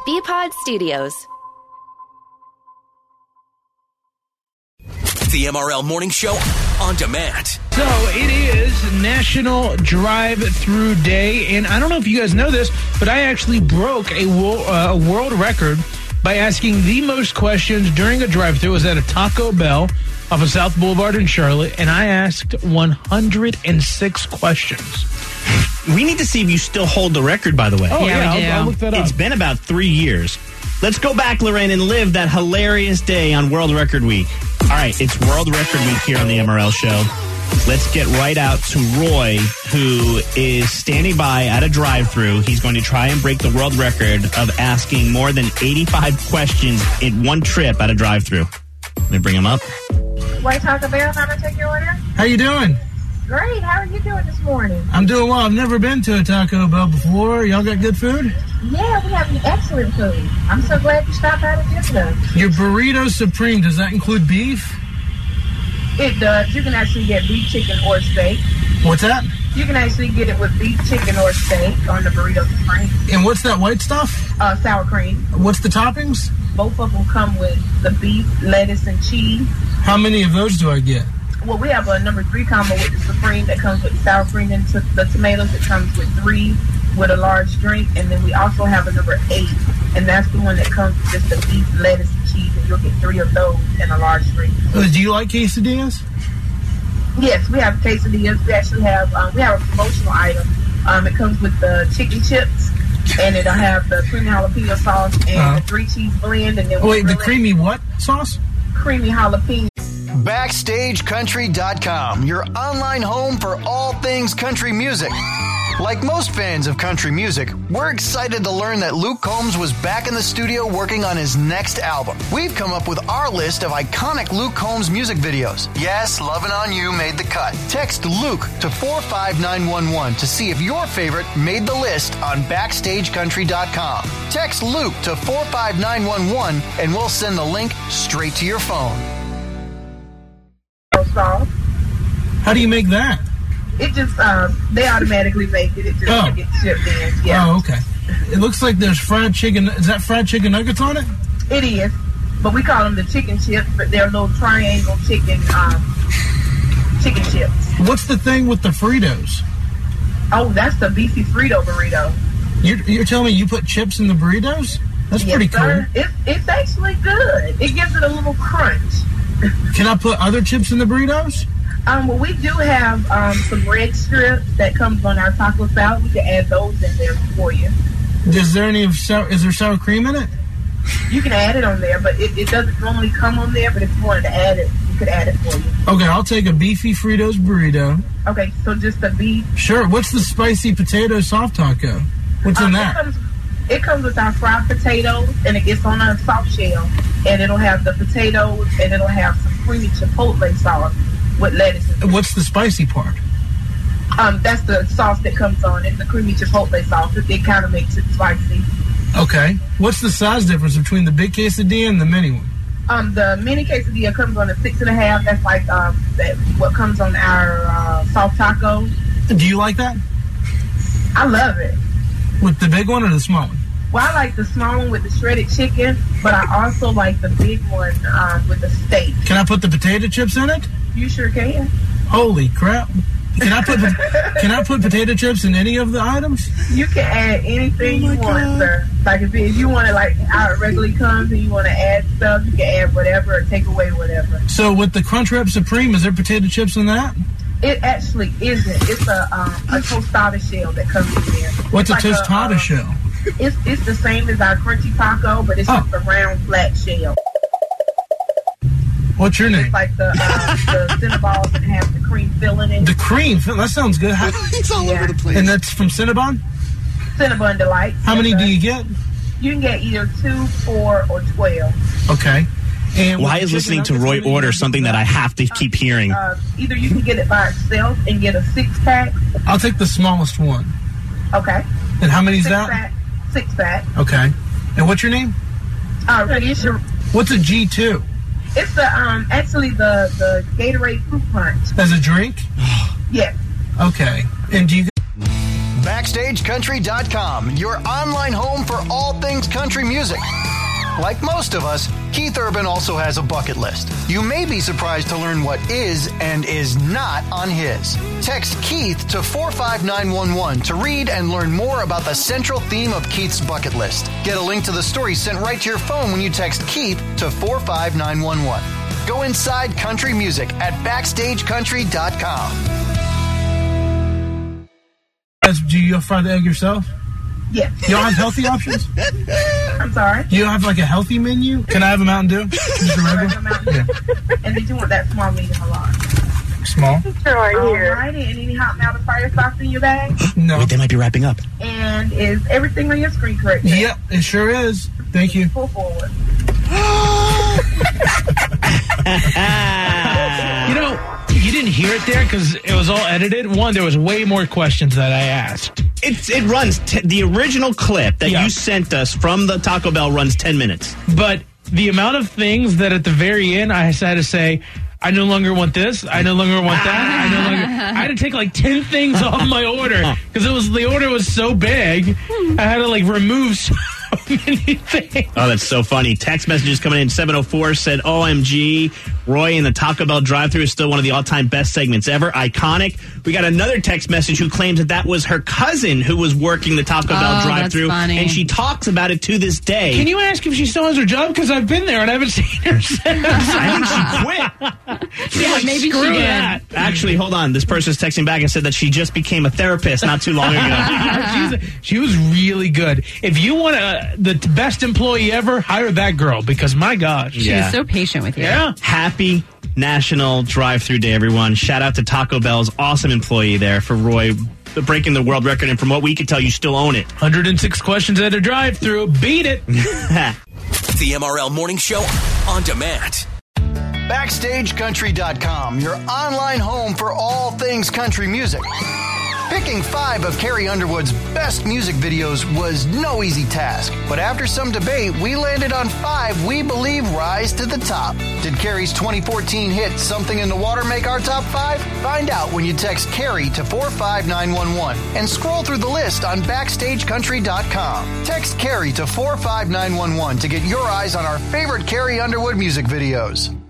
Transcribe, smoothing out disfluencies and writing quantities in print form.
BPod Studios. The MRL Morning Show on demand. So it is National Drive-Thru Day, and I don't know if you guys know this, but I actually broke a world record by asking the most questions during a drive-thru. It was at a Taco Bell off of South Boulevard in Charlotte, and I asked 106 questions. We need to see if you still hold the record, by the way. Oh, yeah, I'll look that up. It's been about 3 years. Let's go back, Lorraine, and live that hilarious day on World Record Week. All right, it's World Record Week here on the MRL Show. Let's get right out to Roy, who is standing by at a drive-thru. He's going to try and break the world record of asking more than 85 questions in one trip at a drive-thru. Let me bring him up. White Taco Bell, how to take your order? How you doing? Great. How are you doing this morning? I'm doing well. I've never been to a Taco Bell before. Y'all got good food? Yeah, we have excellent food. I'm so glad you stopped by to visit us. Your Burrito Supreme, does that include beef? It does. You can actually get beef, chicken, or steak. What's that? You can actually get it with beef, chicken, or steak on the Burrito Supreme. And what's that white stuff? Sour cream. What's the toppings? Both of them come with the beef, lettuce, and cheese. How many of those do I get? Well, we have a number 3 combo with the Supreme that comes with the sour cream and the tomatoes. It comes with 3 with a large drink. And then we also have a number 8. And that's the one that comes with just the beef, lettuce, and cheese. And you'll get 3 of those and a large drink. Do you like quesadillas? Yes, we have quesadillas. We actually have a promotional item. It comes with the chicken chips. And it'll have the creamy jalapeno sauce and the 3-cheese blend. And then the creamy what sauce? Creamy jalapeno. BackstageCountry.com, your online home for all things country music. Like most fans of country music, we're excited to learn that Luke Combs was back in the studio working on his next album. We've come up with our list of iconic Luke Combs music videos. Yes, Lovin' On You made the cut. Text Luke to 45911 to see if your favorite made the list on BackstageCountry.com. Text Luke to 45911 and we'll send the link straight to your phone. Sauce. How do you make that? It just, they automatically make it. It just gets shipped in. Yeah. Oh, okay. It looks like there's fried chicken. Is that fried chicken nuggets on it? It is. But we call them the chicken chips, but they're little triangle chicken chips. What's the thing with the Fritos? Oh, that's the beefy Frito burrito. You're telling me you put chips in the burritos? That's pretty cool. It's actually good. It gives it a little crunch. Can I put other chips in the burritos? Well, we do have some red strips that comes on our taco salad. We can add those in there for you. Is there sour cream in it? You can add it on there, but it doesn't normally come on there. But if you wanted to add it, you could add it for you. Okay, I'll take a beefy Fritos burrito. Okay, so just the beef. Sure. What's the spicy potato soft taco? What's in that? It comes with our fried potatoes, and it gets on a soft shell. And it'll have the potatoes, and it'll have some creamy chipotle sauce with lettuce. What's the spicy part? That's the sauce that comes on. It's the creamy chipotle sauce. It kind of makes it spicy. Okay. What's the size difference between the big quesadilla and the mini one? The mini quesadilla comes on a 6.5. That's like what comes on our soft taco. Do you like that? I love it. With the big one or the small one? Well, I like the small one with the shredded chicken, but I also like the big one with the steak. Can I put the potato chips in it? You sure can. Holy crap. Can I put potato chips in any of the items? You can add anything you want, sir. Like if you want to, like how it regularly comes and you want to add stuff, you can add whatever or take away whatever. So with the Crunchwrap Supreme, is there potato chips in that? It actually isn't. It's a tostada shell that comes in there. What's a tostada shell? It's the same as our crunchy taco, but it's just a round, flat shell. What's your name? It's like the Cinnabons that have the cream filling in it. The cream filling? That sounds good. It's all over the place. And that's from Cinnabon? Cinnabon Delights. How many do you get? You can get either 2, 4, or 12. Okay. And why is listening to Roy order something that I have to keep hearing? Either you can get it by itself and get a 6-pack. I'll take the smallest one. Okay. And how many is that? 6-pack. Okay. And what's your name? What's a G2? It's the actually the Gatorade Fruit Punch. As a drink? Yes. Okay. And do you... BackstageCountry.com, your online home for all things things country music. Like most of us, Keith Urban also has a bucket list. You may be surprised to learn what is and is not on his. Text Keith to 45911 to read and learn more about the central theme of Keith's bucket list. Get a link to the story sent right to your phone when you text Keith to 45911. Go inside country music at BackstageCountry.com. Do you fry the egg yourself? Yes. You don't have healthy options? I'm sorry? You don't have like a healthy menu? Can I have a Mountain Dew? Just a regular? Yeah. And did you want that small, medium, or large? Small? Alrighty, and any hot melt fire sauce in your bag? No. Wait, they might be wrapping up. And is everything on your screen correct? Yep, it sure is. Thank you. Pull forward. You know, you didn't hear it there because it was all edited. One, there was way more questions that I asked. It runs, the original clip that you sent us from the Taco Bell runs 10 minutes. But the amount of things that at the very end I had to say, I no longer want this, I no longer want that, I had to take like 10 things off my order because the order was so big, I had to like remove so many things. Oh, that's so funny. Text messages coming in. 704 said, OMG, Roy in the Taco Bell drive-thru is still one of the all-time best segments ever. Iconic. We got another text message who claims that was her cousin who was working the Taco Bell drive-thru, and she talks about it to this day. Can you ask if she still has her job? Because I've been there and I haven't seen her since. I think she quit. Maybe she did. Actually, hold on. This person's texting back and said that she just became a therapist not too long ago. She was really good. If you want the best employee ever, hire that girl because, my gosh. She was so patient with you. Yeah. Happy National Drive-Thru Day, everyone. Shout out to Taco Bell's awesome employee there for Roy breaking the world record. And from what we can tell, you still own it. 106 questions at a drive-thru. Beat it. The MRL Morning Show on demand. BackstageCountry.com, your online home for all things country music. Picking 5 of Carrie Underwood's best music videos was no easy task, but after some debate, we landed on 5 we believe rise to the top. Did Carrie's 2014 hit Something in the Water make our top 5? Find out when you text Carrie to 45911 and scroll through the list on BackstageCountry.com. Text Carrie to 45911 to get your eyes on our favorite Carrie Underwood music videos.